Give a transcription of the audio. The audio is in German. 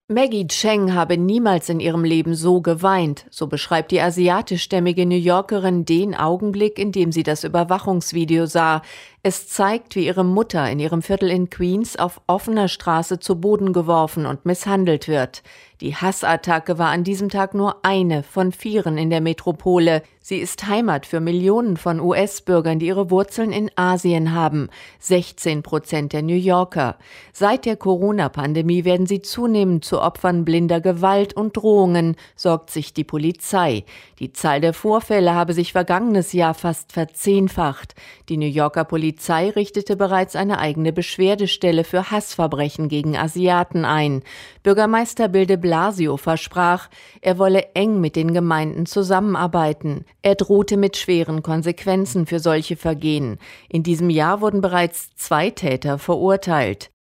Maggie Cheng habe niemals in ihrem Leben so geweint, so beschreibt die asiatischstämmige New Yorkerin den Augenblick, in dem sie das Überwachungsvideo sah. Es zeigt, wie ihre Mutter in ihrem Viertel in Queens auf offener Straße zu Boden geworfen und misshandelt wird. Die Hassattacke war an diesem Tag nur eine von 4 in der Metropole. Sie ist Heimat für Millionen von US-Bürgern, die ihre Wurzeln in Asien haben. 16% der New Yorker. Seit der Corona-Pandemie werden sie zunehmend zu Opfern blinder Gewalt und Drohungen, sorgt sich die Polizei. Die Zahl der Vorfälle habe sich vergangenes Jahr fast verzehnfacht. Die New Yorker Polizei richtete bereits eine eigene Beschwerdestelle für Hassverbrechen gegen Asiaten ein. Bürgermeister Bill de Blasio versprach, er wolle eng mit den Gemeinden zusammenarbeiten. Er drohte mit schweren Konsequenzen für solche Vergehen. In diesem Jahr wurden bereits 2 Täter verurteilt.